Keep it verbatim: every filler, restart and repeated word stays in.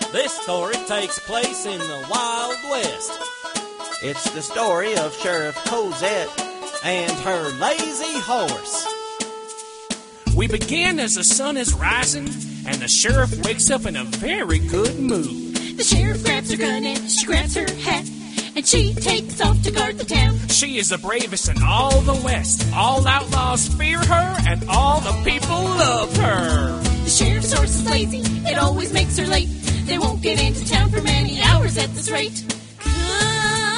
This story takes place in the Wild West. It's the story of Sheriff Cosette and her lazy horse. We begin as the sun is rising, and the sheriff wakes up in a very good mood. The sheriff grabs her gun and she grabs her hat, and she takes off to guard the town. She is the bravest in all the West. All outlaws fear her, and all the people love her. The sheriff's horse is lazy, it always makes her late. They won't get into town for many hours at this rate. Come